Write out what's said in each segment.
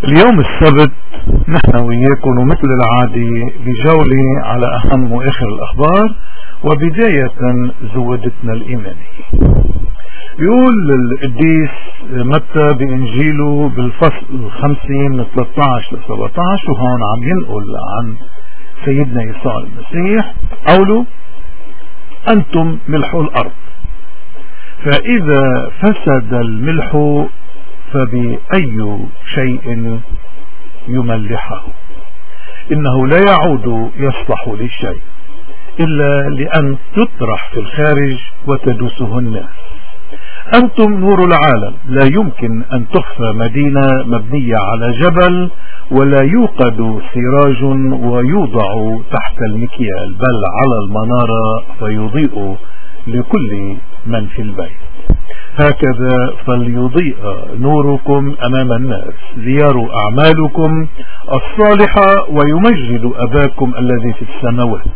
اليوم السبت نحن وياكم ومثل العادة بجولة على أهم وآخر الأخبار، وبداية زودتنا الإيمانية. بيقول القديس متى بإنجيله بالفصل 50 من 13 ل 17، وهون عم ينقل عن سيدنا يسوع المسيح قوله: أنتم ملح الأرض، فإذا فسد الملح فبأي شيء يملحه؟ إنه لا يعود يصلح لشيء إلا لأن يطرح في الخارج وتدوسه الناس. أنتم نور العالم، لا يمكن أن تخفى مدينة مبنية على جبل، ولا يوقد سراج ويوضع تحت المكيال، بل على المنارة فيضيء لكل من في البيت. هكذا فليضيء نوركم أمام الناس ليروا أعمالكم الصالحة ويمجد أباكم الذي في السماوات.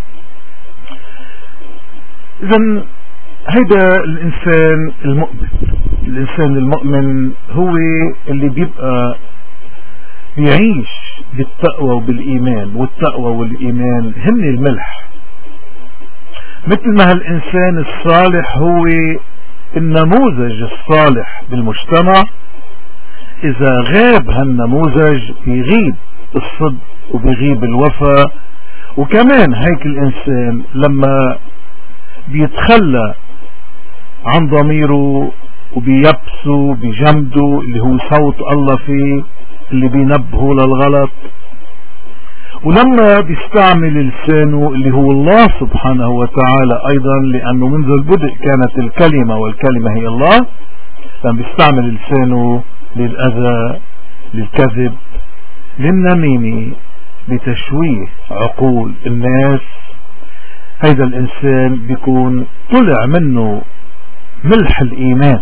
إذن هيدا الإنسان المؤمن. الإنسان المؤمن هو اللي بيبقى بيعيش بالتقوى وبالإيمان، والتقوى والإيمان هن الملح. مثل ما هالإنسان الصالح هو النموذج الصالح بالمجتمع، إذا غاب هالنموذج بيغيب الصدق وبيغيب الوفاء. وكمان هيك الإنسان لما بيتخلى عن ضميره وبيبسه بجمده اللي هو صوت الله فيه اللي بينبهه للغلط، ولما بيستعمل لسانه اللي هو الله سبحانه وتعالى أيضا، لأنه منذ البدء كانت الكلمة والكلمة هي الله، لما بيستعمل لسانه للأذى، للكذب، للنميمة، لتشويه عقول الناس، هذا الإنسان بيكون طلع منه ملح الإيمان.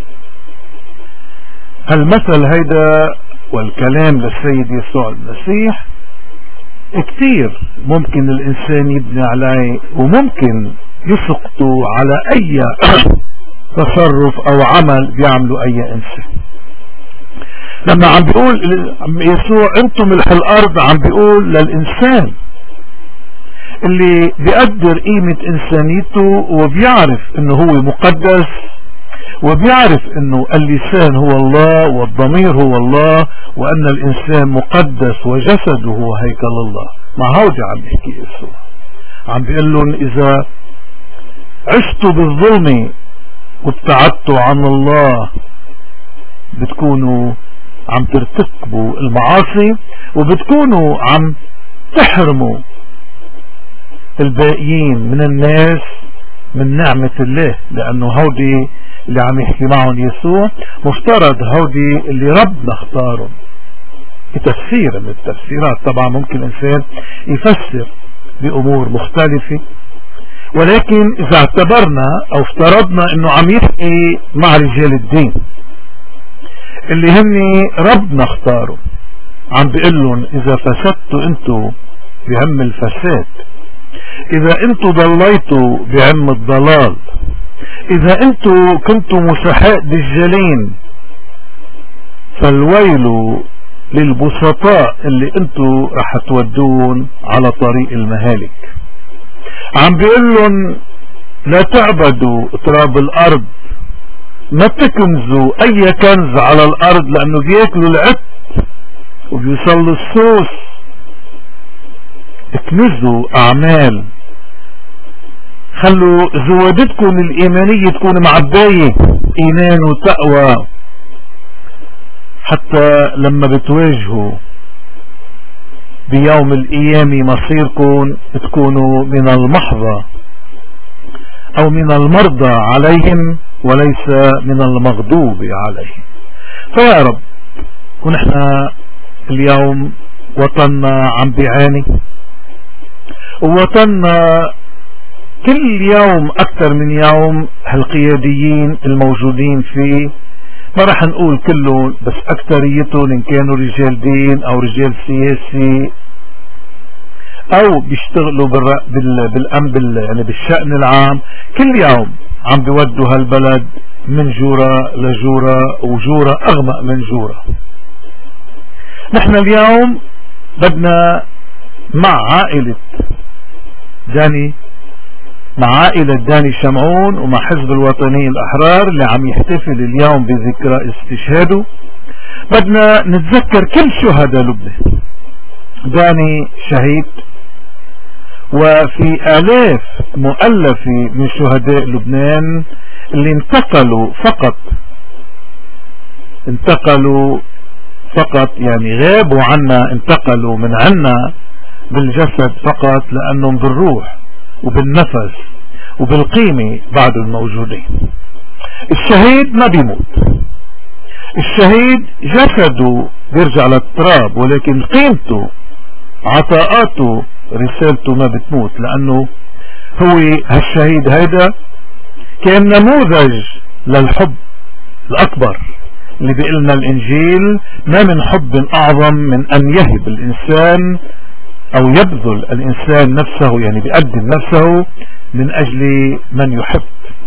هالمثل هيدا والكلام للسيد يسوع المسيح كتير ممكن الإنسان يبني عليه، وممكن يسقطوا على أي تصرف أو عمل بيعملوا أي إنسان. لما عم بيقول يسوع أنتم ملح الأرض، عم بيقول للإنسان اللي بيقدر قيمة إنسانيته وبيعرف إنه هو مقدس، وبيعرف إنه اللسان هو الله والضمير هو الله، وأن الإنسان مقدس وجسده هو هيكل الله. ما هودي عم يحكي يسوع، عم بيقول لهم إذا عشتوا بالظلم وابتعدتوا عن الله بتكونوا عم ترتكبوا المعاصي، وبتكونوا عم تحرموا الباقيين من الناس من نعمة الله، لأنه هودي اللي عم يحكي معهم يسوع مفترض هودي اللي ربنا اختارهم. بتفسير من التفسيرات طبعا ممكن الإنسان يفسر بأمور مختلفة، ولكن إذا اعتبرنا أو افترضنا أنه عم يحكي مع رجال الدين اللي هن ربنا اختاروا، عم بيقلن إذا فسدتوا انتوا بعم الفساد، إذا انتوا ضليتوا بعم الضلال، إذا انتوا كنتوا مسحاء دجالين، فالويل للبسطاء اللي انتوا رح تودون على طريق المهالك. عم بيقولن لا تعبدوا تراب الأرض، ما تكنزوا أي كنز على الأرض، لأنه بياكلوا العت وبيوصلوا السوس. اكنزوا أعمال، خلوا زوادتكم الإيمانية تكون معباية إيمان وتقوى، حتى لما بتواجهوا بيوم القيامة مصيركم تكونوا من المحظى أو من المرضى عليهم وليس من المغضوب عليهم. فيا رب، ونحن اليوم وطننا عم بيعاني، ووطننا كل يوم أكثر من يوم هالقياديين الموجودين فيه، ما رح نقول كلهم بس أكثريتهم إن كانوا رجال دين أو رجال سياسي أو بيشتغلوا يعني بالشأن العام، كل يوم عم بيودوا هالبلد من جورة لجورة وجورة أغمق من جورة. نحن اليوم بدنا مع عائلة داني شمعون ومع حزب الوطني الأحرار اللي عم يحتفل اليوم بذكرى استشهاده، بدنا نتذكر كل شهداء لبنان. داني شهيد، وفي آلاف مؤلفة من شهداء لبنان اللي انتقلوا فقط يعني غابوا عنا، انتقلوا من عنا بالجسد فقط، لأنهم بالروح وبالنفس وبالقيمة بعد الموجودين. الشهيد ما بيموت، الشهيد جسده بيرجع للتراب، ولكن قيمته، عطاءاته، رسالته ما بتموت، لأنه هو هالشهيد هيدا كان نموذج للحب الأكبر اللي بيقلنا الإنجيل: ما من حب أعظم من أن يهب الإنسان أو يبذل الإنسان نفسه، يعني بيقدم نفسه من أجل من يحب.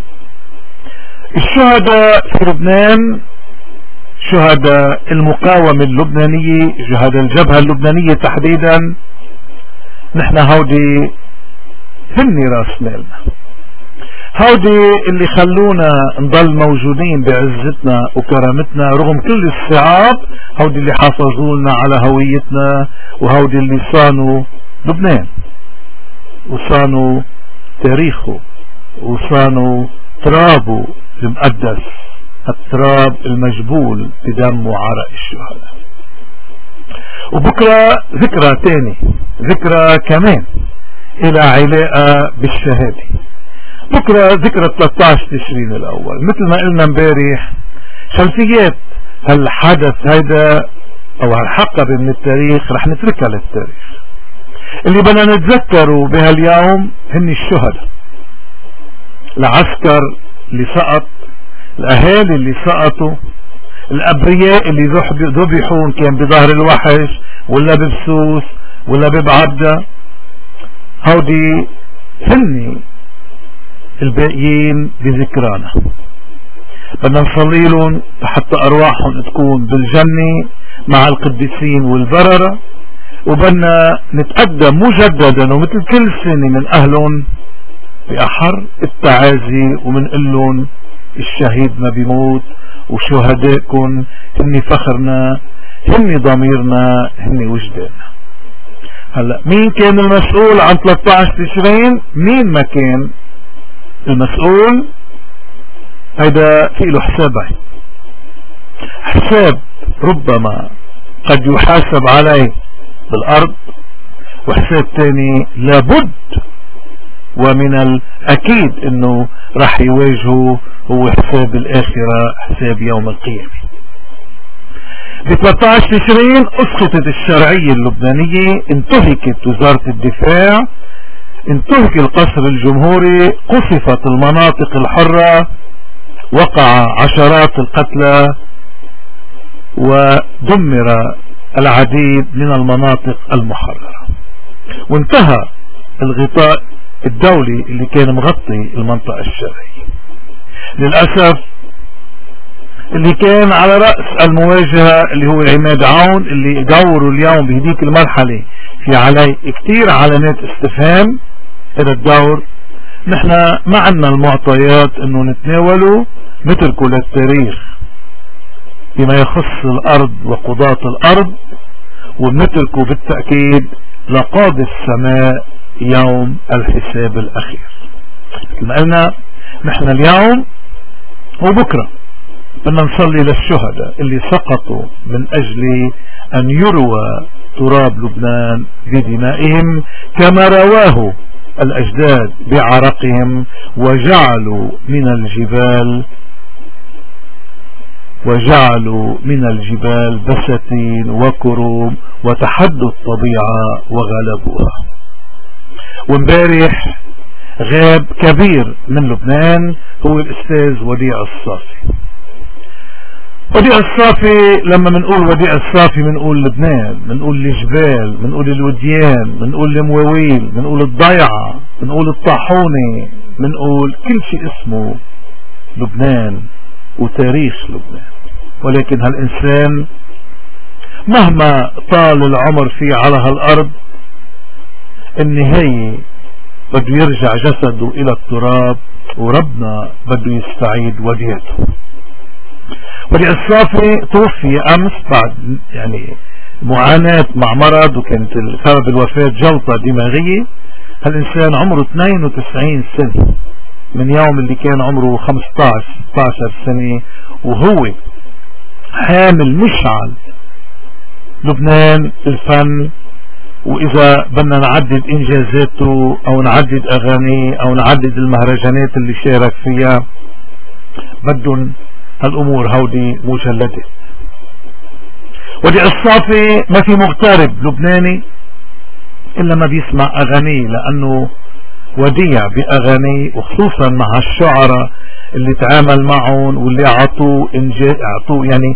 الشهداء في لبنان، شهداء المقاومة اللبنانية، شهداء الجبهة اللبنانية تحديدا، نحن هودي هن راس مالنا، هودي اللي خلونا نضل موجودين بعزتنا وكرامتنا رغم كل الصعاب، هودي اللي حافظونا على هويتنا، وهودي اللي صانوا لبنان وصانوا تاريخه وصانوا ترابه المقدس، التراب المجبول بدم وعرق الشهداء. وبكرة ذكرى تاني، ذكرى كمان إلى علاقة بالشهادة. بكرة ذكرى 13 تشرين الأول. مثل ما قلنا امبارح، خلفيات هالحدث هيدا أو هالحقبة من التاريخ رح نتركها للتاريخ. اللي بدنا نتذكره بهاليوم هن الشهداء، العسكر اللي سقط، الأهالي اللي سقطوا، الأبرياء اللي ذبحوا كان بظهر الوحش ولا ببسوس ولا ببعبدة. هودي هن الباقيين بذكرانا، بدنا نصلي لهم حتى أرواحهم تكون بالجنة مع القديسين والبررة، وبدنا نتقدم مجددا ومثل كل سنة من أهلهم بأحر التعازي، ومنقول لهم الشهيد ما بيموت، وشهدائكم هن فخرنا، هن ضميرنا، هن وجداننا. هلا مين كان المسؤول عن 13 تشرين؟ مين ما كان المسؤول هيدا في له حسابين، حساب ربما قد يحاسب عليه بالأرض، وحساب تاني لابد ومن الأكيد انه راح يواجهه، هو حساب الآخرة، حساب يوم القيامة. ب 13 تشرين اسقطت الشرعية اللبنانية، انتهكت وزارة الدفاع، انتهك القصر الجمهوري، قصفت المناطق الحرة، وقع عشرات القتلى، ودمر العديد من المناطق المحررة، وانتهى الغطاء الدولي اللي كان مغطي المنطقة الشرعية. للأسف اللي كان على رأس المواجهة اللي هو عماد عون، اللي دوروا اليوم بهديك المرحلة في عليه كتير علامات استفهام. هذا الدور نحن ما عنا المعطيات انه نتناوله، نتركه للتاريخ بما يخص الارض وقضاة الارض، ونتركه بالتأكيد لقاضي السماء يوم الحساب الاخير. كما قلنا نحن اليوم وبكرة بدنا نصلي للشهداء اللي سقطوا من اجل ان يروى تراب لبنان بدمائهم كما رواه الأجداد بعرقهم، وجعلوا من الجبال بساتين وكروم، وتحدوا الطبيعة وغلبوها. وامبارح غاب كبير من لبنان هو الأستاذ وديع الصافي. وديع الصافي، لما منقول وديع الصافي منقول لبنان، منقول الجبال، منقول الوديان، منقول المواويل، منقول الضيعة، منقول الطاحونة، منقول كل شيء اسمه لبنان وتاريخ لبنان. ولكن هالإنسان مهما طال العمر فيه على هالأرض النهاية بده يرجع جسده إلى التراب، وربنا بده يستعيد وديعته. وديع الصافي توفي أمس بعد يعني معاناة مع مرض، وكانت سبب الوفاة جلطة دماغية. هالإنسان عمره 92 سنة من يوم اللي كان عمره 15-16 سنة، وهو حامل مشعل لبنان الفن. وإذا بدنا نعدد إنجازاته أو نعدد أغانيه أو نعدد المهرجانات اللي شارك فيها، بدهم هالأمور هودي مجلدة. وديع الصافي ما في مغترب لبناني إلا ما بيسمع أغانيه، لأنه وديع بأغانيه، وخصوصا مع الشعراء اللي تعامل معهم واللي أعطوه يعني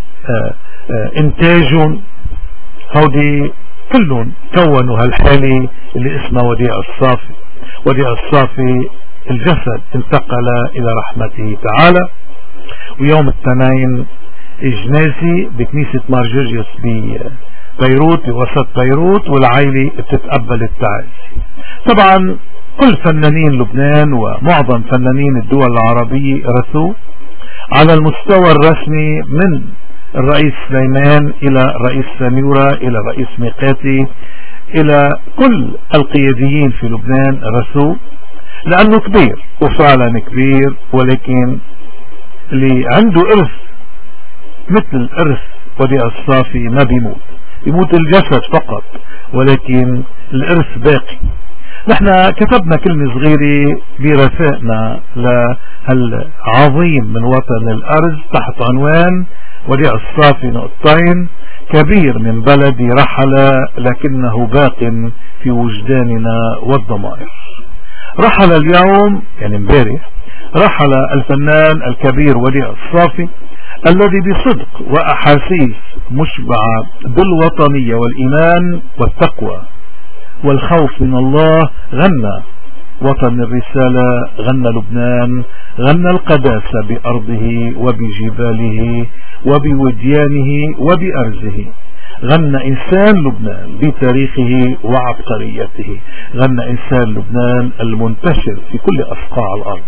إنتاجهم هودي كلهم كونوا هالحالة اللي اسمها وديع الصافي. وديع الصافي الجسد انتقل إلى رحمته تعالى، ويوم الاثنين إجنازي بكنيسة مار جورجيوس ببيروت بوسط بيروت، والعائلة بتتقبل التعازي. طبعا كل فنانين لبنان ومعظم فنانين الدول العربية رثوا على المستوى الرسمي، من الرئيس سليمان إلى الرئيس سميورة إلى الرئيس ميقاتي إلى كل القياديين في لبنان رثوا، لأنه كبير وفعلا كبير. ولكن اللي عنده إرث مثل إرث وديع الصافي ما بيموت الجسد فقط، ولكن الإرث باقي. نحن كتبنا كلمة صغيرة برثائنا لهالعظيم من وطن الأرز تحت عنوان وديع الصافي نقطتين: كبير من بلدي رحل لكنه باق في وجداننا والضمائر. رحل اليوم يعني امبارح، رحل الفنان الكبير وديع الصافي الذي بصدق وأحاسيس مشبعة بالوطنية والإيمان والتقوى والخوف من الله غنى وطن الرسالة، غنى لبنان، غنى القداسة بأرضه وبجباله وبوديانه وبأرزه، غنى إنسان لبنان بتاريخه وعبقريته، غنى إنسان لبنان المنتشر في كل أصقاع الأرض.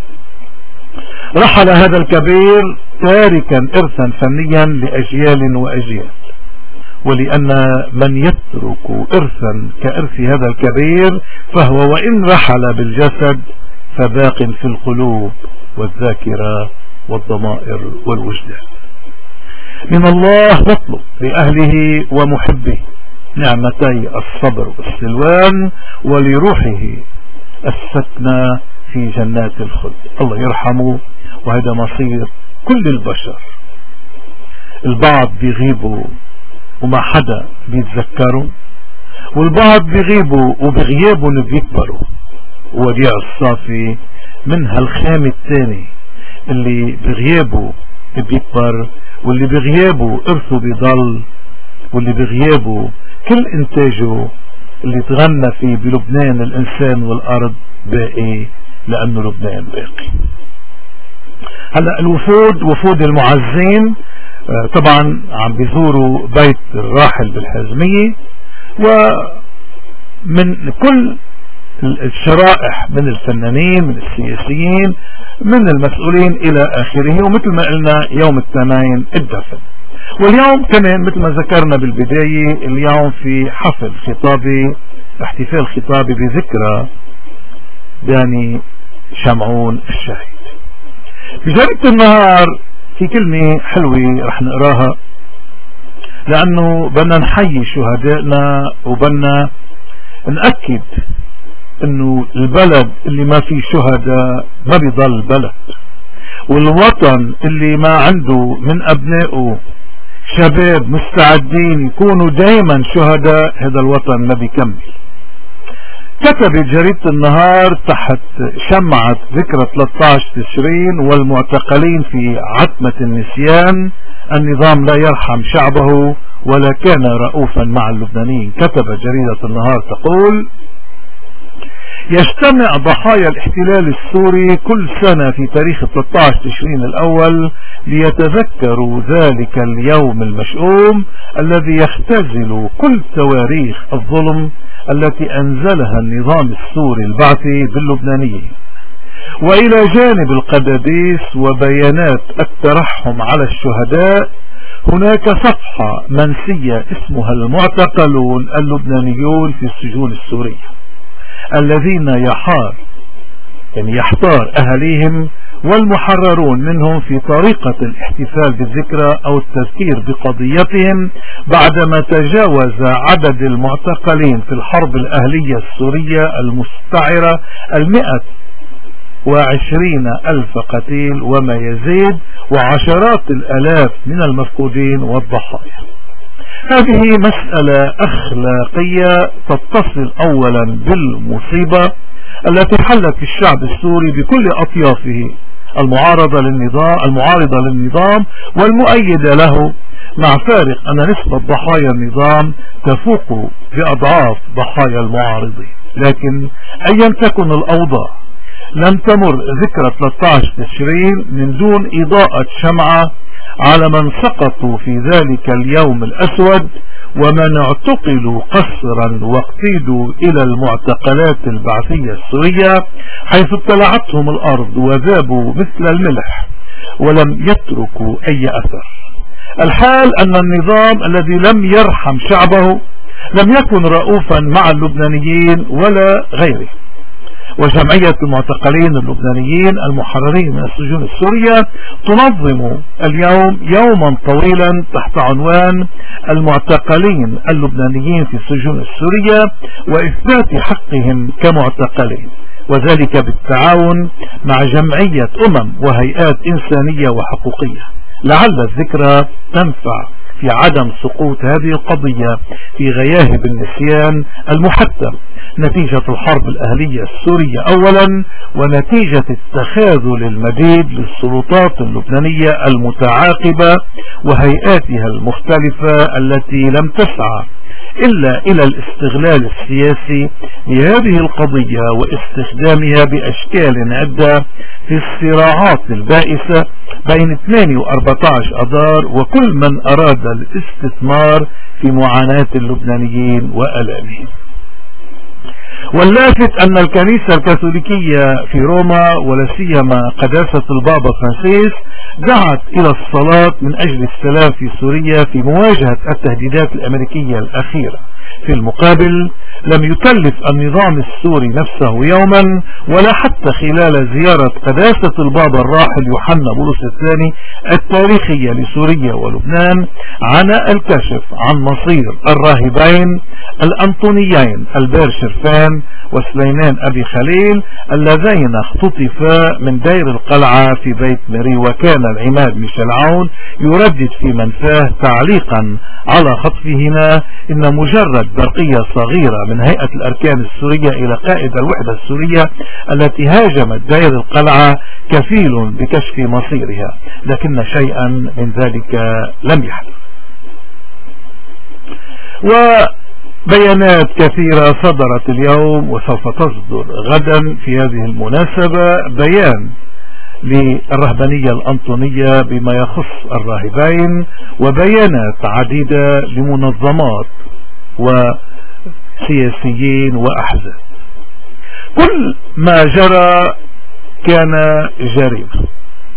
رحل هذا الكبير تاركا إرثا فنيا لأجيال وأجيال، ولأن من يترك إرثا كإرث هذا الكبير فهو وإن رحل بالجسد فباق في القلوب والذاكرة والضمائر والوجدان. من الله نطلب لأهله ومحبه نعمتي الصبر والسلوان، ولروحه السكنة في جنات الخلد. الله يرحمه، وهذا مصير كل البشر. البعض بيغيبوا وما حدا بيتذكروا، والبعض بيغيبوا وبغيابهم بيكبروا. وديع الصافي من هالخام الثاني اللي بغيابه بيكبر، واللي بغيابه إرثه بيضل، واللي بغيابه كل إنتاجه اللي تغنى فيه بلبنان الإنسان والأرض باقي، لأنه لبنان باقي. هلأ الوفود، وفود المعزين طبعا عم بيزوروا بيت الراحل بالحزمية، ومن كل الشرائح من الفنانين من السياسيين من المسؤولين إلى آخره. ومثل ما قلنا يوم الاثنين الدفن. واليوم كمان مثل ما ذكرنا بالبداية، اليوم في حفل خطابي، احتفال خطابي بذكرى داني شمعون الشهيد. بجريدة النهار في كلمة حلوة رح نقراها، لأنه بدنا نحيي شهدائنا وبدنا نأكد انه البلد اللي ما فيه شهداء ما بيضل بلد، والوطن اللي ما عنده من ابنائه شباب مستعدين يكونوا دايما شهداء هذا الوطن ما بيكمل. كتبت جريدة النهار تحت شمعة ذكرى 13 تشرين والمعتقلين في عتمة النسيان: النظام لا يرحم شعبه ولا كان رؤوفا مع اللبنانيين. كتب جريدة النهار تقول: يجتمع ضحايا الاحتلال السوري كل سنة في تاريخ 13 تشرين الأول ليتذكروا ذلك اليوم المشؤوم الذي يختزل كل تواريخ الظلم التي أنزلها النظام السوري البعثي باللبنانيين. وإلى جانب القداديس وبيانات الترحم على الشهداء، هناك صفحة منسية اسمها المعتقلون اللبنانيون في السجون السورية الذين يحتار أهليهم والمحررون منهم في طريقة الاحتفال بالذكرى أو التذكير بقضيتهم بعدما تجاوز عدد المعتقلين في الحرب الأهلية السورية المستعرة 120,000 قتيل وما يزيد، وعشرات الآلاف من المفقودين والضحايا. هذه مسألة أخلاقية تتصل أولا بالمصيبة التي حلت الشعب السوري بكل أطيافه المعارضة للنظام والمؤيدة له، مع فارق أن نسبة ضحايا النظام تفوق بأضعاف ضحايا المعارضين. لكن أيا تكن الأوضاع، لم تمر ذكرى 13 تشرين من دون إضاءة شمعة على من سقطوا في ذلك اليوم الأسود ومن اعتقلوا قسرا واقتيدوا إلى المعتقلات البعثية السورية، حيث ابتلعتهم الأرض وذابوا مثل الملح ولم يتركوا أي أثر. الحال أن النظام الذي لم يرحم شعبه لم يكن رؤوفا مع اللبنانيين ولا غيره. وجمعية المعتقلين اللبنانيين المحررين من السجون السورية تنظم اليوم يوما طويلا تحت عنوان المعتقلين اللبنانيين في السجون السورية وإثبات حقهم كمعتقلين، وذلك بالتعاون مع جمعية وهيئات إنسانية وحقوقية، لعل الذكرى تنفع في عدم سقوط هذه القضية في غياهب النسيان المحتم نتيجة الحرب الأهلية السورية أولا، ونتيجة التخاذل المديد للسلطات اللبنانية المتعاقبة وهيئاتها المختلفة التي لم تسعى إلا إلى الاستغلال السياسي لهذه القضية واستخدامها بأشكال عدة في الصراعات البائسة بين 2 و14 أذار وكل من أراد الاستثمار في معاناة اللبنانيين وآلامهم. واللافت أن الكنيسة الكاثوليكية في روما ولا سيما قداسة البابا فرانسيس دعت إلى الصلاة من أجل السلام في سوريا في مواجهة التهديدات الأمريكية الأخيرة. في المقابل لم يكلف النظام السوري نفسه يوما ولا حتى خلال زيارة قداسة البابا الراحل يوحنا بولس الثاني التاريخية لسوريا ولبنان عناء الكشف عن مصير الراهبين الأنطونيين البير شرفان وسليمان أبي خليل اللذين اختطفا من دير القلعة في بيت ماري، وكان العماد ميشيل عون يردد في منفاه تعليقا على خطفهما إن مجرد برقية صغيرة من هيئة الأركان السورية إلى قائد الوحدة السورية التي هاجمت دير القلعة كفيل بكشف مصيرها، لكن شيئا من ذلك لم يحدث. وبيانات كثيرة صدرت اليوم وسوف تصدر غدا في هذه المناسبة، بيان للرهبانية الأنطونية بما يخص الراهبين، وبيانات عديدة لمنظمات وسياسيين وأحزاب. كل ما جرى كان جريمة،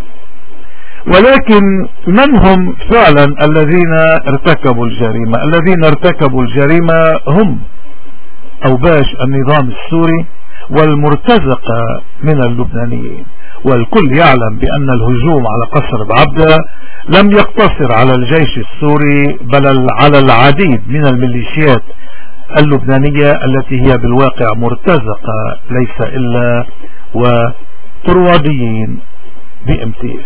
ولكن من هم فعلا الذين ارتكبوا الجريمة؟ الذين ارتكبوا الجريمة هم أوباش النظام السوري والمرتزقة من اللبنانيين. والكل يعلم بأن الهجوم على قصر بعبدة لم يقتصر على الجيش السوري بل على العديد من الميليشيات اللبنانية التي هي بالواقع مرتزقة ليس إلا وطرواديين بامتياز.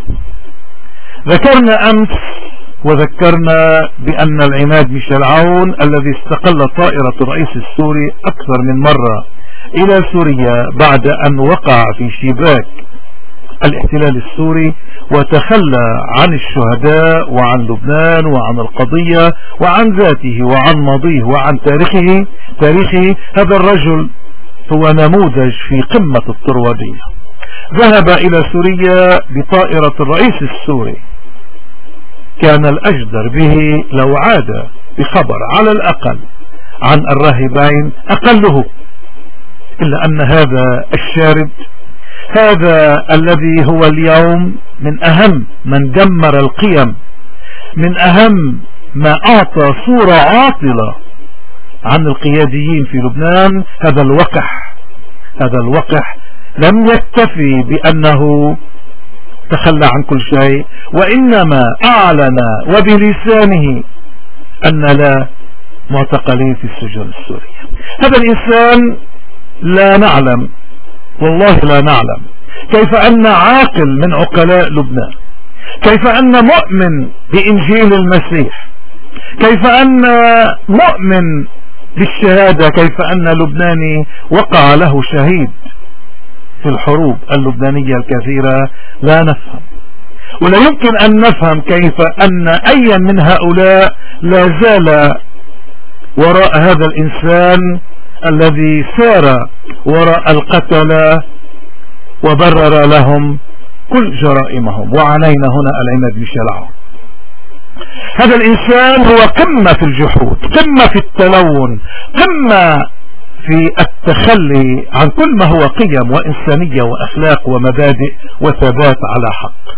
ذكرنا أمس وذكرنا بأن العماد ميشيل عون الذي استقل طائرة الرئيس السوري أكثر من مرة إلى سوريا بعد أن وقع في شباك الاحتلال السوري وتخلى عن الشهداء وعن لبنان وعن القضية وعن ذاته وعن ماضيه وعن تاريخه. هذا الرجل هو نموذج في قمة الطروادية. ذهب إلى سوريا بطائرة الرئيس السوري. كان الأجدر به لو عاد بخبر على الأقل عن الراهبين أقله، إلا أن هذا الشارد، هذا الذي هو اليوم من أهم من دمر القيم، من أهم ما أعطى صورة عاطلة عن القياديين في لبنان، هذا الوقح لم يكتفي بأنه تخلى عن كل شيء، وإنما أعلن وبلسانه أن لا معتقلين في السجون السورية. هذا الإنسان لا نعلم، والله لا نعلم كيف أن عاقل من عقلاء لبنان، كيف أن مؤمن بإنجيل المسيح، كيف أن مؤمن بالشهادة، كيف أن لبناني وقع له شهيد في الحروب اللبنانية الكثيرة، لا نفهم. ولا يمكن أن نفهم كيف أن أي من هؤلاء لا زال وراء هذا الإنسان الذي سار وراء القتلة وبرر لهم كل جرائمهم. وعنينا هنا العماد ميشيل عون. هذا الإنسان هو قمة في الجحود، قمة في التلون، قمة في التخلي عن كل ما هو قيم وإنسانية وأخلاق ومبادئ وثبات على حق.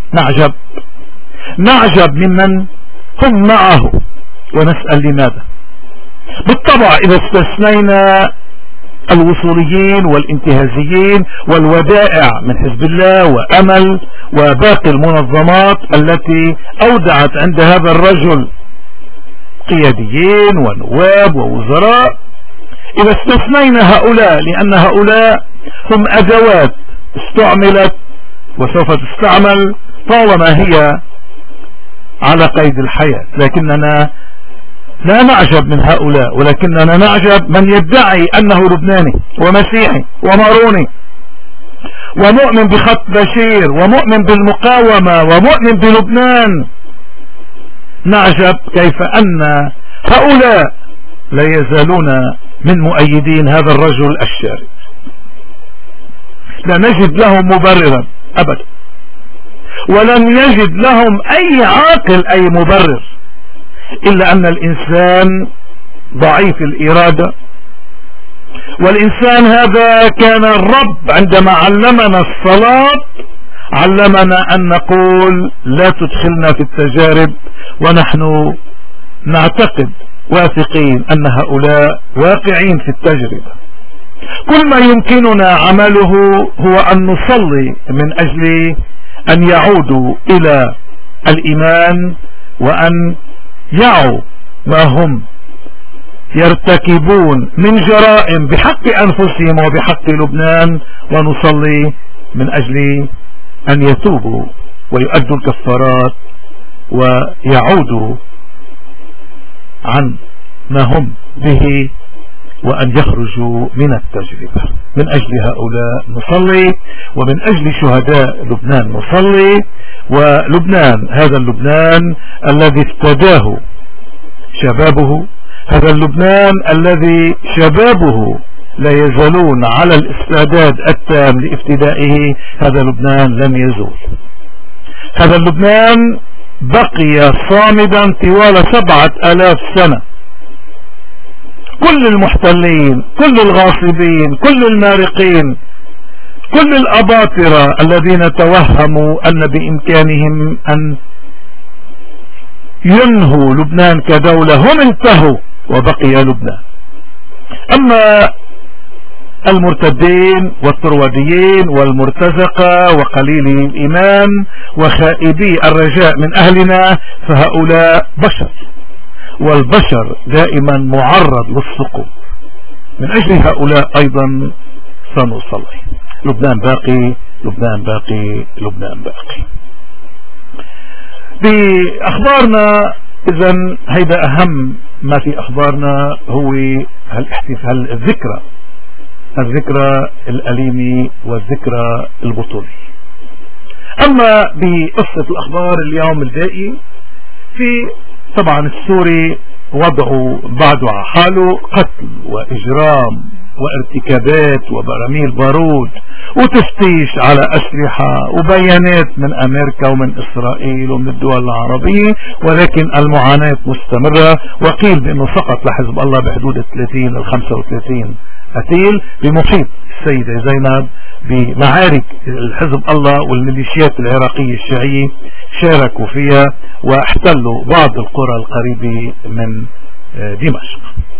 نعجب ممن هم معه ونسأل لماذا. بالطبع إذا استثنينا الوصوليين والانتهازيين والودائع من حزب الله وأمل وباقي المنظمات التي أودعت عند هذا الرجل قياديين ونواب ووزراء، إذا استثنينا هؤلاء لأن هؤلاء هم أدوات استعملت وسوف تستعمل طالما هي على قيد الحياة، لكننا لا نعجب من هؤلاء، ولكننا نعجب من يدعي أنه لبناني ومسيحي وماروني ومؤمن بخط بشير ومؤمن بالمقاومة ومؤمن بلبنان. نعجب كيف أن هؤلاء لا يزالون من مؤيدين هذا الرجل الشارد. لا نجد لهم مبررا أبدا، ولن يجد لهم أي عاقل أي مبرر، إلا أن الإنسان ضعيف الإرادة. والإنسان هذا كان الرب عندما علمنا الصلاة علمنا أن نقول لا تدخلنا في التجارب، ونحن نعتقد واثقين أن هؤلاء واقعين في التجربة. كل ما يمكننا عمله هو أن نصلي من أجل أن يعودوا إلى الإيمان، وأن يعوا ما هم يرتكبون من جرائم بحق أنفسهم وبحق لبنان، ونصلي من أجل أن يتوبوا ويؤدوا الكفارات ويعودوا عن ما هم به، وأن يخرجوا من التجربة. من أجل هؤلاء نصلي، ومن أجل شهداء لبنان نصلي. ولبنان، هذا اللبنان الذي افتداه شبابه، هذا اللبنان الذي شبابه لا يزالون على الاستعداد التام لافتدائه، هذا لبنان لن يزول. هذا اللبنان بقي صامدا طوال 7000 سنة. كل المحتلين، كل الغاصبين، كل المارقين، كل الأباطرة الذين توهموا أن بإمكانهم أن ينهوا لبنان كدولة هم انتهوا وبقي لبنان. أما المرتدين والطرواديين والمرتزقة وقليلي الإيمان وخائبي الرجاء من أهلنا فهؤلاء بشر، والبشر دائما معرض للسقوط. من أجل هؤلاء أيضا سنصلي. لبنان باقي، لبنان باقي، لبنان باقي. بأخبارنا إذن هيدا أهم ما في أخبارنا هو الاحتفال، الذكرى الأليمي والذكرى البطولي. أما بقصة الأخبار اليوم الباقي، في طبعا السوري وضعه بعده على حاله، قتل وإجرام وارتكابات وبراميل بارود وتفتيش على أسلحة وبيانات من أمريكا ومن إسرائيل ومن الدول العربية، ولكن المعاناة مستمرة. وقيل بأنه سقط لحزب الله بحدود 30 ل 35 قتيل بمحيط السيدة زينب بمعارك الحزب الله والميليشيات العراقية الشيعية شاركوا فيها واحتلوا بعض القرى القريبة من دمشق.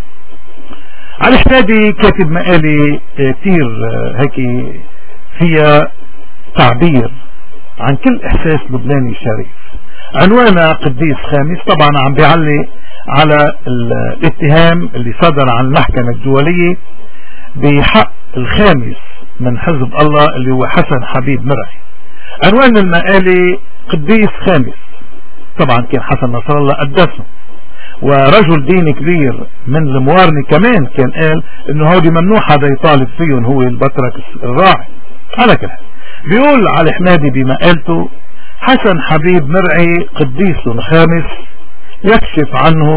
علي حدادي كاتب مقالة كتير هيك فيها تعبير عن كل احساس لبناني شريف. عنوانها قديس خامس، طبعا عم بيعلق على الاتهام اللي صدر عن المحكمة الدولية بحق الخامس من حزب الله اللي هو حسن حبيب مرعي. عنوان المقالة قديس خامس، طبعا كان حسن نصر الله قدسه، ورجل دين كبير من الموارنة كمان كان قال انه هودي ممنوع حدا يطالب فيهم، هو البطرك الراعي. على كده بيقول علي حمادي بمقالته: حسن حبيب مرعي قديس خامس يكشف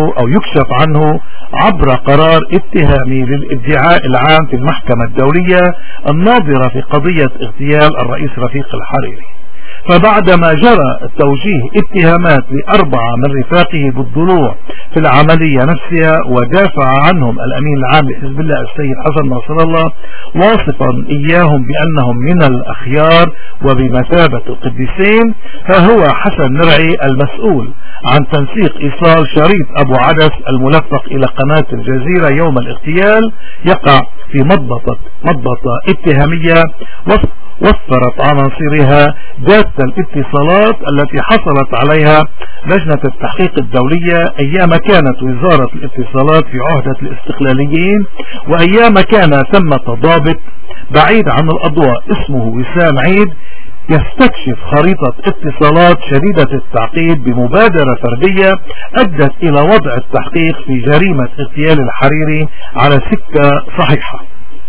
عنه عبر قرار اتهامي للادعاء العام في المحكمة الدولية الناظرة في قضية اغتيال الرئيس رفيق الحريري. فبعدما جرى توجيه اتهامات ل4 من رفاقه بالضلوع في العملية نفسها ودافع عنهم الأمين العام لحزب الله السيد حسن نصر الله واصفا إياهم بأنهم من الأخيار وبمثابة القديسين، فهو حسن مرعي المسؤول عن تنسيق إيصال شريط أبو عدس الملفق إلى قناة الجزيرة يوم الاغتيال يقع في مضبطة اتهامية وفرت عناصرها ذات الاتصالات التي حصلت عليها لجنة التحقيق الدولية أيام كانت وزارة الاتصالات في عهدة الاستقلاليين، وأيام كان ثمة ضابط بعيد عن الأضواء اسمه وسام عيد يستكشف خريطة اتصالات شديدة التعقيد بمبادرة فردية أدت إلى وضع التحقيق في جريمة اغتيال الحريري على سكة صحيحة.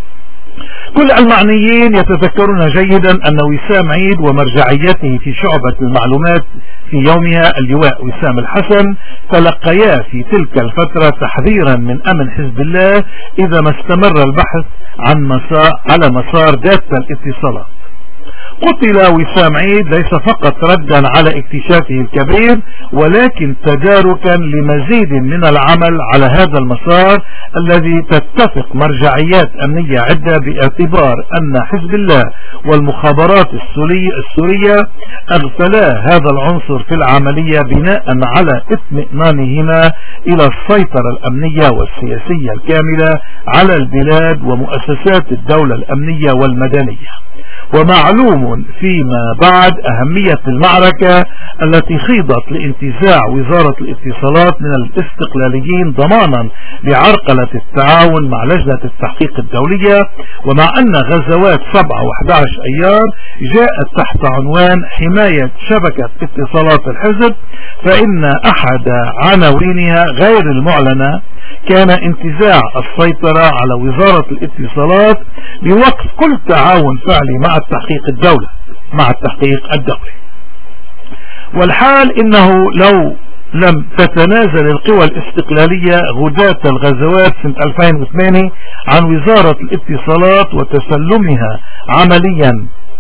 كل المعنيين يتذكرون جيدا أن وسام عيد ومرجعيته في شعبة المعلومات في يومها اللواء وسام الحسن تلقيا في تلك الفترة تحذيرا من أمن حزب الله إذا ما استمر البحث على مسار داتا الاتصالات. قتل وسام عيد ليس فقط ردا على اكتشافه الكبير، ولكن تداركا لمزيد من العمل على هذا المسار الذي تتفق مرجعيات أمنية عدة باعتبار أن حزب الله والمخابرات السورية أغفلا هذا العنصر في العملية بناء على اطمئنانهما إلى السيطرة الأمنية والسياسية الكاملة على البلاد ومؤسسات الدولة الأمنية والمدنية. ومعلوم فيما بعد أهمية المعركة التي خيضت لانتزاع وزارة الاتصالات من الاستقلاليين ضمانا لعرقلة التعاون مع لجنة التحقيق الدولية، ومع أن غزوات 7 و11 أيار جاءت تحت عنوان حماية شبكة اتصالات الحزب، فإن أحد عناوينها غير المعلنة كان انتزاع السيطرة على وزارة الاتصالات لوقف كل تعاون فعلي مع التحقيق الدولي. والحال إنه لو لم تتنازل القوى الاستقلالية غداة الغزوات سنة 2008 عن وزارة الاتصالات وتسلمها عمليا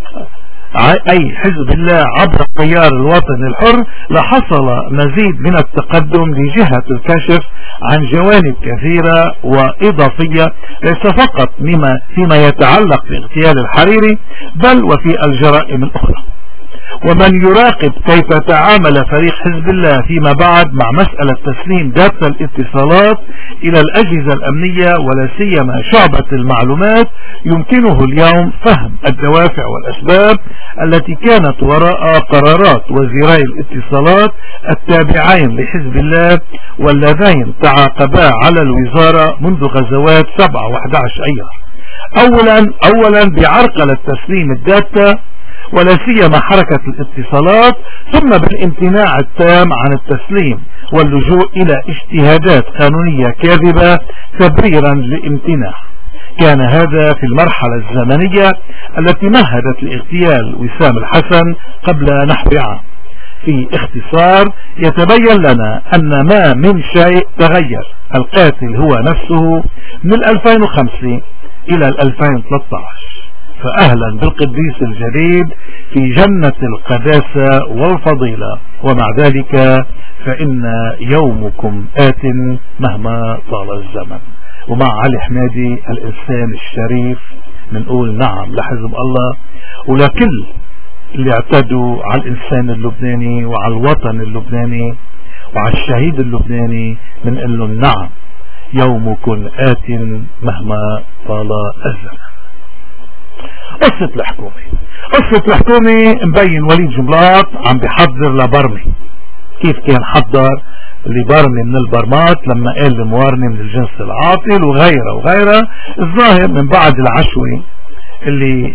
أي حزب الله عبر التيار الوطني الحر، لحصل مزيد من التقدم لجهة الكشف عن جوانب كثيرة وإضافية ليس فقط فيما يتعلق باغتيال الحريري بل وفي الجرائم الأخرى. ومن يراقب كيف تعامل فريق حزب الله فيما بعد مع مسألة تسليم داتا الاتصالات إلى الأجهزة الأمنية ولا سيما شعبة المعلومات يمكنه اليوم فهم الدوافع والأسباب التي كانت وراء قرارات وزيراي الاتصالات التابعين لحزب الله واللذين تعاقبا على الوزارة منذ غزوات 7 و11 أيار. أولا بعرقلة تسليم الداتا ولا سيما حركة الاتصالات، ثم بالامتناع التام عن التسليم واللجوء إلى اجتهادات قانونية كاذبة تبريرا للامتناع. كان هذا في المرحلة الزمنية التي مهدت لاغتيال وسام الحسن قبل نحو عام. في اختصار يتبين لنا أن ما من شيء تغير. القاتل هو نفسه من 2005 إلى 2013. فأهلا بالقديس الجديد في جنة القداسة والفضيلة، ومع ذلك فإن يومكم آت مهما طال الزمن. ومع علي حمادي الإنسان الشريف بنقول نعم لحزب الله، ولكل اللي اعتدوا على الإنسان اللبناني وعلى الوطن اللبناني وعلى الشهيد اللبناني بنقول لهم نعم يومكم آت مهما طال الزمن. قصة الحكومة مبين وليد جنبلاط عم بيحضر لبرمي. كيف كان حضر لبرمي من البرمات لما قال الموارنة من الجنس العاطل وغيرها. الظاهر من بعد العشوة اللي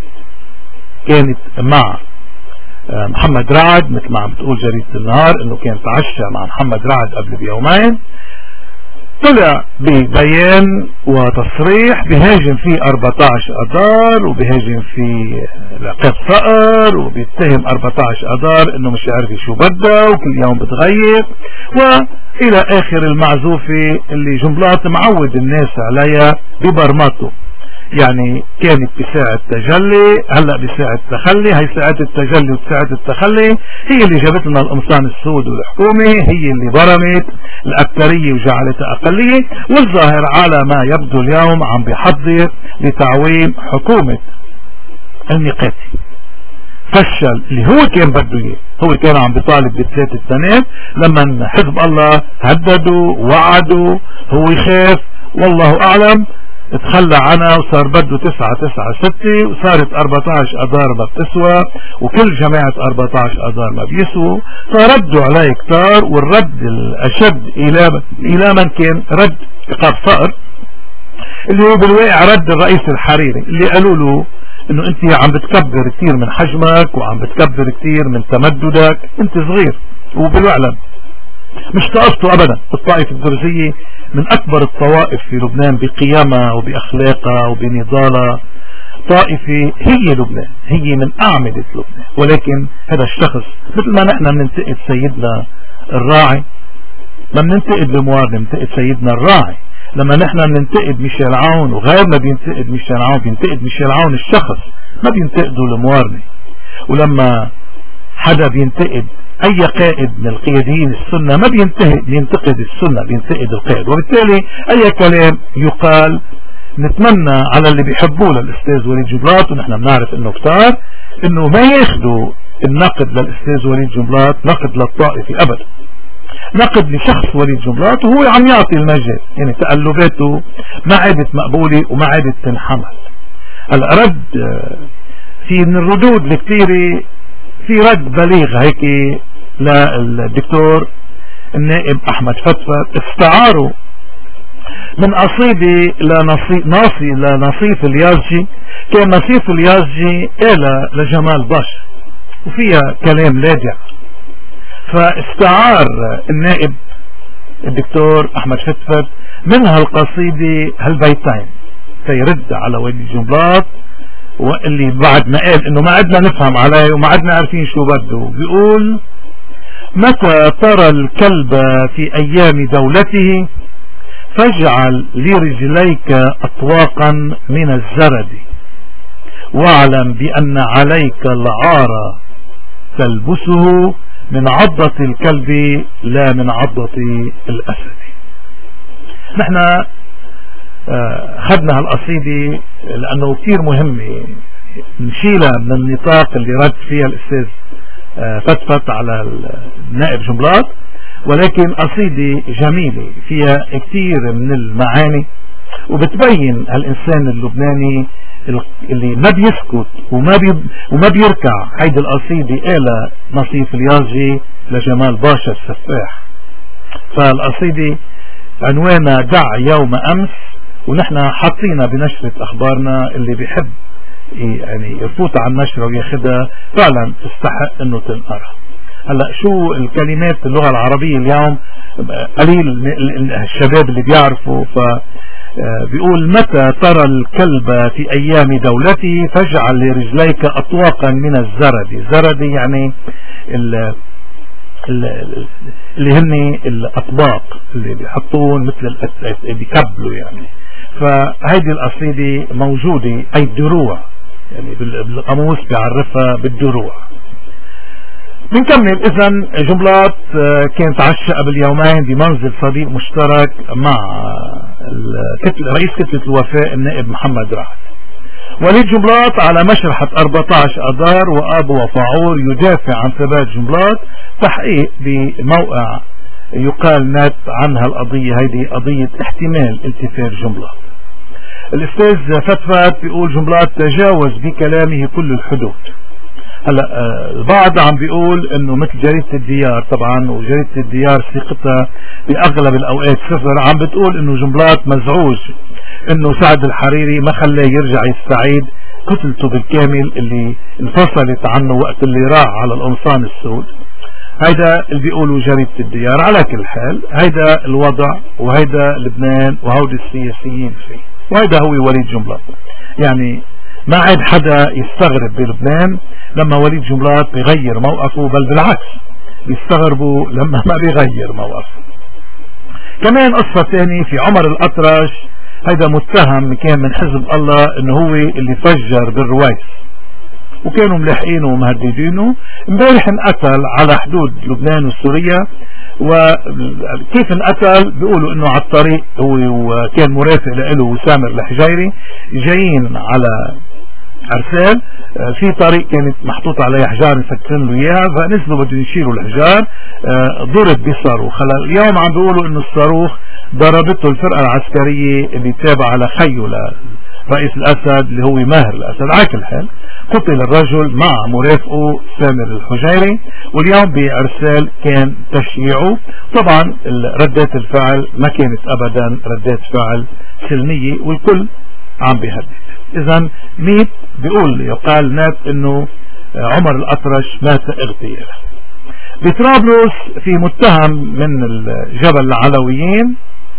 كانت مع محمد رعد، مثل ما عم بتقول جريدة النهار انه كان تعشى مع محمد رعد قبل بيومين، طلع ببيان وتصريح بهاجم فيه 14 أدار وبهاجم فيه لقب فقر وبيتهم 14 أدار انه مش عارف شو بده وكل يوم بتغير والى اخر المعزوفة اللي جنبلاط معود الناس عليها ببرماته. يعني كانت بساعة تجلي، هلأ بساعة تخلي. هي ساعة التجلي وساعة التخلي هي اللي جابت لنا القمصان السود والحكومة، هي اللي برمت الأكثرية وجعلتها أقلية. والظاهر على ما يبدو اليوم عم بيحضر لتعويم حكومة الميقاتي. فشل اللي هو كان بده اياه. هو كان عم بيطالب ب3 سنوات، لما حزب الله هددوا وعدوا هو يخاف والله أعلم اتخلى عنها وصار بده 9-9-6 وصارت 14 أدار ما بتسوى وكل جماعة 14 أدار ما بيسووا. فردوا عليه كتار، والرد الأشد إلى من كان رد إيقاف فقر اللي هو بالواقع رد الرئيس الحريري اللي قالوا له انه انت عم بتكبر كتير من حجمك وعم بتكبر كتير من تمددك، انت صغير. وبالفعل مش طائفته ابدا. الطائفة الدرزية من اكبر الطوائف في لبنان بقيمها وباخلاقها وبنضالها. طائفة هي لبنان، هي من اعمدة لبنان. ولكن هذا الشخص مثل ما نحن بننتقد سيدنا الراعي، ما بننتقد بموارنة، بننتقد سيدنا الراعي. لما نحن بننتقد ميشيل عون وغيرنا بينتقد ميشيل عون، بينتقد ميشيل عون الشخص، ما بينتقدوا الموارنة. ولما حدا بينتقد اي قائد من القياديين السنة ما بينتقد السنة، بينتقد القائد. وبالتالي اي كلام يقال نتمنى على اللي بيحبوه للاستاذ وليد جنبلاط، ونحن بنعرف انه كتار، انه ما ياخدوا النقد للاستاذ وليد جنبلاط نقد للطائفي ابدا، نقد لشخص وليد جنبلاط وهو عم يعطي المجال. يعني تقلباته ما عادت مقبولة وما عادت تنحمل. الرد في من الردود الكثيرة، في رد بليغ هيك للدكتور النائب احمد فتفت استعاروا من قصيدة لنصيف اليازجي. كان نصيف اليازجي إلى لجمال باشا وفيها كلام لاذع، فاستعار النائب الدكتور احمد فتفت من هالقصيدة هالبيتين فيرد على وليد جنبلاط، واللي بعد ما قال انه ما عدنا نفهم عليه وما عدنا عارفين شو بده. بيقول: متى ترى الكلب في ايام دولته فاجعل لرجليك اطواقا من الزرد، واعلم بان عليك العار تلبسه من عضة الكلب لا من عضة الاسد. نحن خدنا هالقصيدة لانه كتير مهمة نشيلها من النطاق اللي رد فيها الاستاذ فتفت على النائب جنبلاط، ولكن قصيدة جميلة فيها كتير من المعاني وبتبين هالإنسان اللبناني اللي ما بيسكت وما بيركع. هيدي القصيدة إلى نصيف اليازجي لجمال باشا السفاح. فالقصيدة عنوانها دع يوم أمس، ونحن حاطينها بنشرة أخبارنا. اللي بيحب يعني يفوت على النشرة وياخدها فعلا تستحق انه تنقرأ. هلا شو الكلمات اللغة العربية اليوم قليل الشباب اللي بيعرفوا، بيقول متى ترى الكلب في أيام دولتي فاجعل لرجليك أطواقا من الزرد يعني اللي هن الأطباق اللي بيحطون مثل بيكبلوا يعني. فهذه القصيدة موجودة أي الدروع يعني بالقاموس بيعرفها بالدروع. بنكمل. إذن جنبلاط كان تعشى قبل يومين بمنزل صديق مشترك مع رئيس كتلة الوفاء النائب محمد رعد. وليد جنبلاط على مشرحة 14 أذار وأبو وفاعور يدافع عن ثبات جنبلاط تحقيق بموقع يقال نت عنها القضية. هذه قضية احتمال التفات جنبلاط. الأستاذ فتفات بيقول جنبلاط تجاوز بكلامه كل الحدود. هلا البعض عم بيقول انه مثل جريدة الديار طبعا، وجريدة الديار ثقتها باغلب الاوقات صفر، عم بتقول انه جنبلاط مزعوج انه سعد الحريري ما خلاه يرجع يستعيد كتلته بالكامل اللي انفصلت عنه وقت اللي راح على القمصان السود. هيدا اللي بيقولوا جريدة الديار. على كل حال هيدا الوضع وهيدا لبنان وهودي السياسيين فيه، وهيدا هو وليد جنبلاط. يعني ما عاد حدا يستغرب بلبنان لما وليد جنبلاط بيغير موقفه، بل بالعكس بيستغربوا لما ما بيغير موقفه. كمان قصة تاني في عمر الأطرش، هيدا متهم كان من حزب الله انه هو اللي فجر بالرويس وكانوا ملاحقينه ومهددينه. امبارح انقتل على حدود لبنان وسوريا. وكيف انقتل؟ بيقولوا انه على الطريق هو وكان مرافق له وسامر الحجيري جايين على عرسال، في طريق كانت محطوط عليه احجار مسكرين له اياها، فنزلوا بدهم يشيلوا الحجار، ضرب بصاروخ. اليوم عم بيقولوا انه الصاروخ ضربته الفرقة العسكرية اللي تابعة لخيه رئيس الأسد اللي هو ماهر الأسد. على كل حال قتل الرجل مع مرافقه سامر الحجيري، واليوم بعرسال كان تشييعه. طبعا ردات الفعل ما كانت أبدا ردات فعل سلمية والكل عم بيهدد. إذن ميت بيقول يقال نات انه عمر الأطرش مات اغتيالا. بطرابلس في متهم من الجبل العلويين،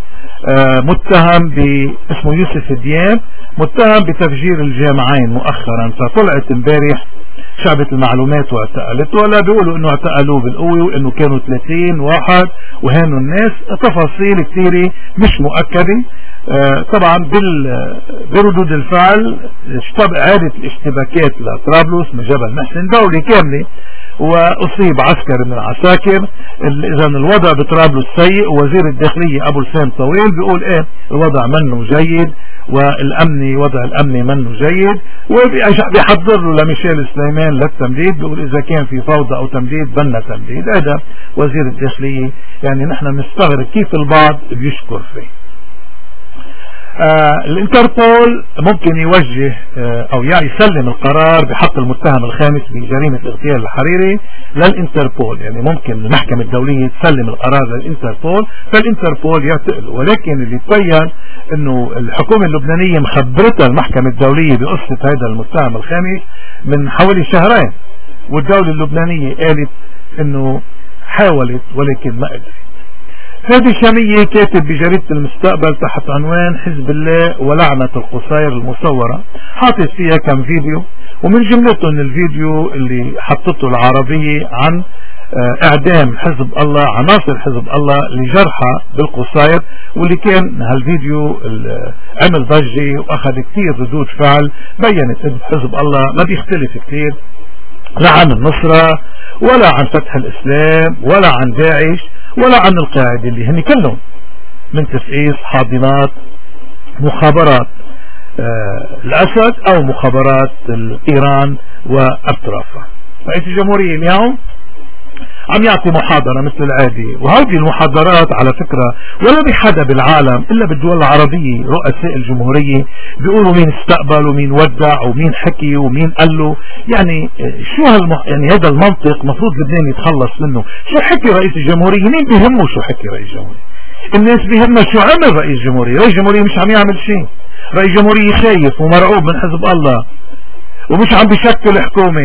متهم اسمه يوسف دياب، متهم بتفجير الجامعين مؤخرا. فطلعت امبارح شعبة المعلومات واعتقلته، ولا بيقولوا انه اعتقلوه بالقوة وانه كانوا 30 واحد وهانوا الناس. تفاصيل كثيرة مش مؤكدة. طبعا بردود الفعل عادت الاشتباكات لطرابلس من جبل محسن، دولة كاملة واصيب عسكري من العساكر. اذا الوضع بطرابلس سيء. وزير الداخلية ابو لسان طويل بيقول ايه الوضع منه جيد والامني وضع الامني منه جيد، وبيحضر له لميشيل سليمان للتمديد. بيقول اذا كان في فوضى او تمديد بنا تمديد. هذا وزير الداخلية. يعني نحن نستغرب كيف البعض بيشكر فيه. الانتربول ممكن يوجه او يسلم القرار بحق المتهم الخامس بجريمة اغتيال الحريري للانتربول. يعني ممكن المحكمة الدولية تسلم القرار للانتربول، فالانتربول يعتقل. ولكن اللي تبين انه الحكومة اللبنانية مخبرتها المحكمة الدولية بقصة هذا المتهم الخامس من حوالي شهرين، والدولة اللبنانية قالت انه حاولت ولكن ما قدرت. هذه شامية كاتب بجريدة المستقبل تحت عنوان حزب الله ولعنة القصير المصورة، حاطط فيها كم فيديو، ومن جملتهم الفيديو اللي حطته العربية عن اعدام حزب الله عناصر حزب الله لجرحى بالقصير، واللي كان هالفيديو عمل ضجة واخذ كثير ردود فعل. بينت ان حزب الله ما بيختلف كثير لا عن النصرة ولا عن فتح الاسلام ولا عن داعش ولا عن القاعدة، اللي هن كلهم من تفقيس حاضنات مخابرات الأسد أو مخابرات إيران وأطرافها. رئيس الجمهورية اليوم عم يعطي محاضرة مثل العادي، وهذه المحاضرات على فكرة ولا بحدا بالعالم إلا بالدول العربية رؤساء الجمهورية بيقولوا مين استقبل ومين ودع ومين حكي ومين قال له. يعني شو يعني هذا المنطق مفروض لبنان يتخلص منه. شو حكي رئيس الجمهورية؟ مين بيهمه شو حكي رئيس الجمهورية؟ الناس بيهمها شو عمل رئيس الجمهورية. رئيس الجمهورية مش عم يعمل شيء. رئيس الجمهورية خايف ومرعوب من حزب الله ومش عم بيشكل حكومة.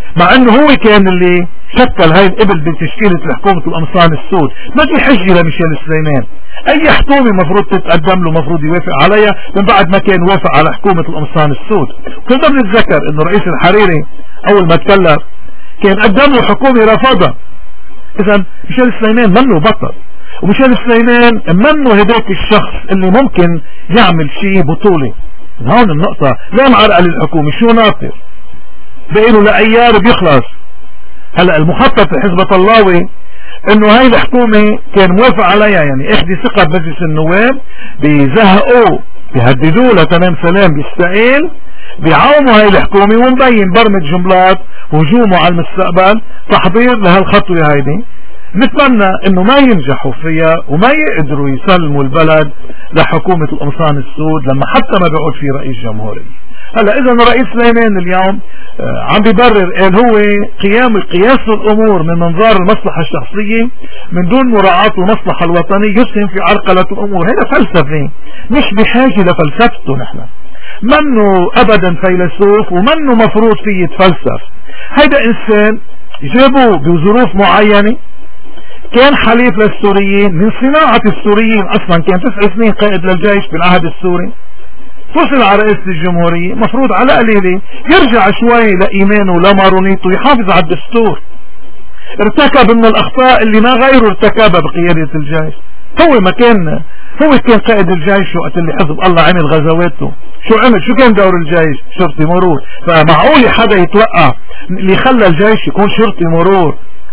مع انه هو كان اللي شكل هاي الابل بتشكيلة حكومة القمصان السود. ما في حجة لميشيل سليمان، اي حكومة مفروض تتقدم له مفروض يوافق عليها من بعد ما كان وافق على حكومة القمصان السود. كنا بنتذكر انه رئيس الحريري اول ما تكلم كان قدم له حكومة رفضها. اذا ميشيل سليمان منه بطل، وميشيل سليمان منه هداك الشخص اللي ممكن يعمل شيء بطولي. هون النقطة، لا معرقل الحكومة شو ناطر بقيله لأيار بيخلص. هلأ المخطط الحزب طلاوي انه هاي الحكومة كان موافق عليها، يعني اخذ ثقة بمجلس النواب، بيزهقوه بيهددوه لتمام سلام بيستقيل، بيعاوموا هاي الحكومة، ونبين برمج جملات هجومه على المستقبل تحضير لهالخطوة هيدي. نتمنى انه ما ينجحوا فيها وما يقدروا يسلموا البلد لحكومة القمصان السود لما حتى ما بيعود في رئيس جمهوري. هلا اذا رئيس سليمان اليوم عم بيبرر قال هو قياس الامور من منظار المصلحة الشخصية من دون مراعاة المصلحة الوطنية يسهم في عرقلة الامور. هذا فلسفي مش بحاجة لفلسفته. نحن منه ابدا فيلسوف ومنه مفروض فيه يتفلسف. هيدا انسان جابوه بظروف معينة، كان حليف للسوريين، من صناعة السوريين اصلا، كان 9 سنين قائد للجيش بالعهد السوري، فصل على رئاسة الجمهورية، مفروض على قليلة يرجع شوي لإيمانه لمارونيته، يحافظ على الدستور. ارتكب من الأخطاء اللي ما غيره ارتكبها بقيادة الجيش. هو كان قائد الجيش وقت اللي حزب الله عمل غزواته. شو كان دور الجيش؟ شرطي مرور. فمعقول حدا يتوقع اللي خلى الجيش يكون شرطي مرور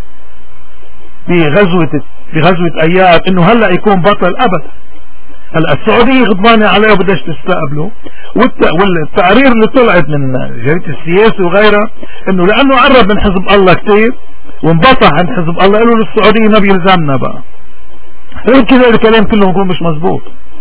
بغزوة ايار انه هلأ يكون بطل؟ ابدا. هلا السعودية غضبانة عليه وبدهاش تستقبله، والتقارير اللي طلعت من جريدة السياسة وغيرها انه لانه قرب من حزب الله كتير وانبطح عند حزب الله قالوا للسعودية ما بيلزمنا بقى. يمكن الكلام كله يكون مش مزبوط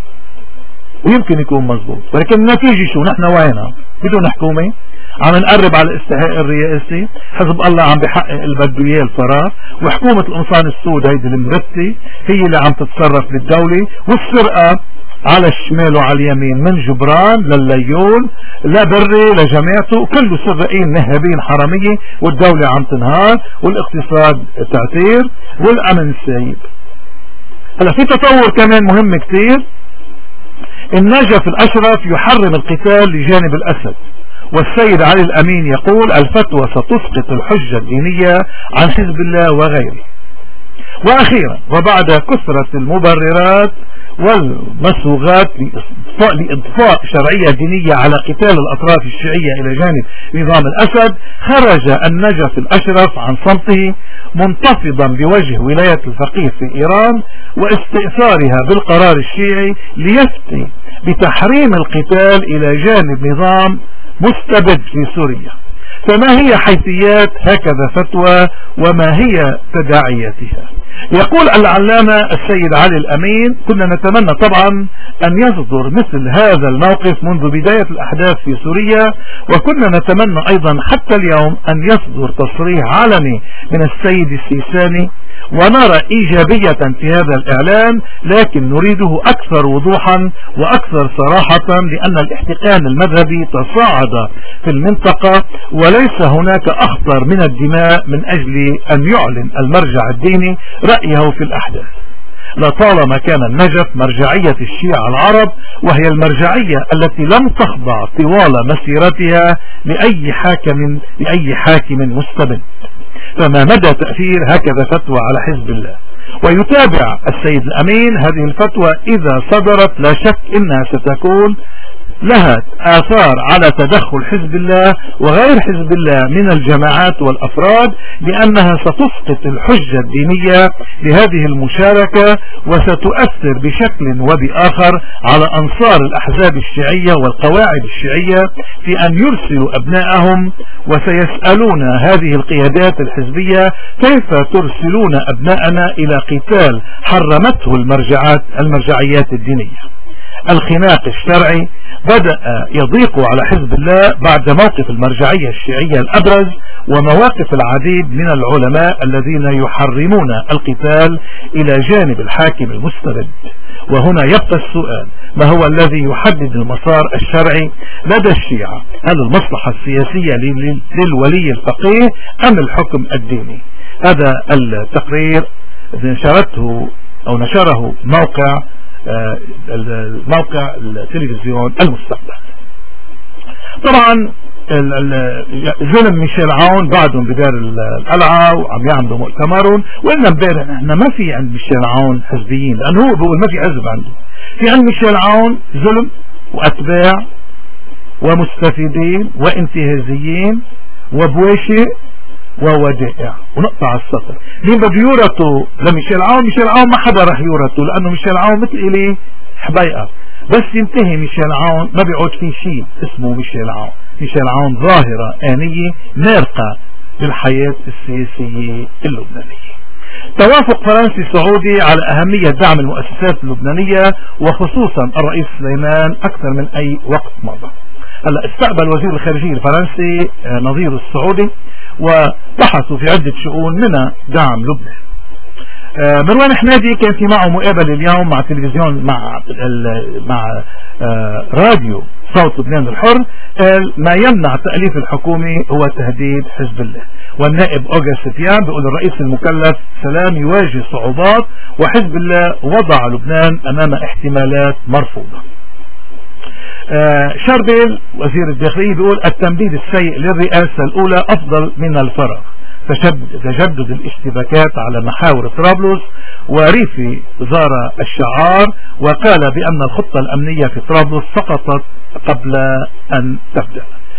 ويمكن يكون مزبوط، ولكن النتيجة شو؟ نحن وينها بدون حكومة، عم نقرب على الاستحقاق الرئاسي، حزب الله عم بحقق اللي بده اياه الفراغ، وحكومة القمصان السود هيدي المرتي هي اللي عم تتصرف بالدولة، والسرقة على الشمال وعلى اليمين من جبران للليون لبري لجماعته، كله سرقين نهبين حرامية، والدولة عم تنهار والاقتصاد تعتير والامن سايب. هلا في تطور كمان مهم كتير، النجف الاشرف يحرم القتال لجانب الاسد، والسيد علي الامين يقول الفتوى ستسقط الحجة الدينية عن حزب الله وغيره. واخيرا وبعد كثرة المبررات والمسوغات لإضفاء شرعية دينية على قتال الأطراف الشيعية إلى جانب نظام الأسد، خرج النجف الأشرف عن صمته منتفضا بوجه ولاية الفقيه في إيران واستئثارها بالقرار الشيعي ليفتي بتحريم القتال إلى جانب نظام مستبد في سوريا. فما هي حيثيات هكذا فتوى وما هي تداعياتها؟ يقول العلامة السيد علي الأمين كنا نتمنى طبعا أن يصدر مثل هذا الموقف منذ بداية الأحداث في سوريا، وكنا نتمنى أيضا حتى اليوم أن يصدر تصريح علني من السيد السيساني، ونرى إيجابية في هذا الإعلان، لكن نريده أكثر وضوحا وأكثر صراحة، لأن الاحتقان المذهبي تصاعد في المنطقة وليس هناك أخطر من الدماء من أجل أن يعلن المرجع الديني رأيه في الأحداث. لطالما كان النجف مرجعية الشيعة العرب، وهي المرجعية التي لم تخضع طوال مسيرتها لأي حاكم مستبد، فما مدى تأثير هكذا فتوى على حزب الله؟ ويتابع السيد الأمين هذه الفتوى إذا صدرت لا شك إنها ستكون لها آثار على تدخل حزب الله وغير حزب الله من الجماعات والأفراد، لأنها ستسقط الحجة الدينية لهذه المشاركة، وستؤثر بشكل وبآخر على أنصار الأحزاب الشيعية والقواعد الشيعية في أن يرسلوا أبنائهم، وسيسألون هذه القيادات الحزبية كيف ترسلون أبنائنا إلى قتال حرمته المرجعيات الدينية. الخناق الشرعي بدأ يضيق على حزب الله بعد موقف المرجعية الشيعية الأبرز ومواقف العديد من العلماء الذين يحرمون القتال إلى جانب الحاكم المستبد. وهنا يبقى السؤال: ما هو الذي يحدد المسار الشرعي لدى الشيعة؟ هل المصلحة السياسية للولي الفقيه أم الحكم الديني؟ هذا التقرير نشره موقع التلفزيون المستقبل. طبعا زلم ميشيل عون بعدهم بدار القلعة وعم يعملوا مؤتمرهم، وإنما امبارح احنا ما في عند ميشيل عون حزبيين، لأنه هو بيقول ما في حزب عنده. في عند ميشيل عون ظلم وأتباع ومستفيدين وانتهازيين وبواشئ وودائع، ونقطع السطر. مين بده يورثوا لميشيل عون؟ ميشيل عون ما حدا رح يورثه، لأنه ميشيل عون مثل إلي حبيقة، بس ينتهي ميشيل عون ما بيعود في شيء اسمه ميشيل عون. ميشيل عون ظاهرة آنية مارقة بالحياة السياسية اللبنانية. توافق فرنسي سعودي على أهمية دعم المؤسسات اللبنانية وخصوصا الرئيس سليمان أكثر من أي وقت مضى. هلا استقبل وزير الخارجية الفرنسي نظيره السعودي وبحثوا في عدة شؤون منها دعم لبنان. مروان حمادي كان في معه مقابلة اليوم مع تلفزيون مع راديو صوت لبنان الحر، قال ما يمنع تأليف الحكومة هو تهديد حزب الله. والنائب أوغا ستيان بيقول الرئيس المكلف سلام يواجه صعوبات وحزب الله وضع لبنان أمام احتمالات مرفوضة. شربيل وزير الداخلية بيقول التمديد السيء للرئاسة الأولى أفضل من الفراغ. تجدد الاشتباكات على محاور طرابلس، وريفي زار الشعار وقال بأن الخطة الأمنية في طرابلس سقطت قبل أن تبدأ.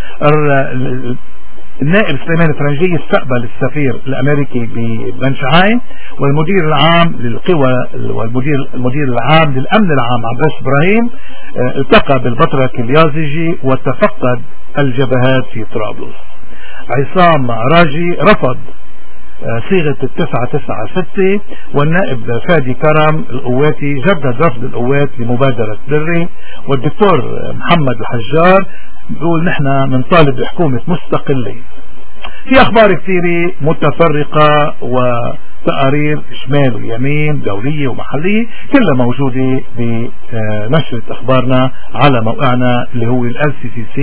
النائب سليمان الفرنجي استقبل السفير الأمريكي ببنشعاين والمدير العام للقوى والمدير العام للأمن العام عباس إبراهيم التقى بالبطرك اليازجي وتفقد الجبهات في طرابلس. عصام راجي رفض صيغة 996 والنائب فادي كرم القواتي جدد رفض القوات لمبادرة دري. والدكتور محمد الحجار بيقول نحن بنطالب بحكومة مستقلة. في أخبار كثيرة متفرقة وتقارير شمال ويمين دولية ومحلية كلها موجودة بنشرة أخبارنا على موقعنا اللي هو LCCC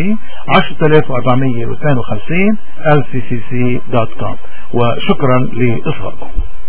10452 lccc.com. وشكرا لإصغائكم.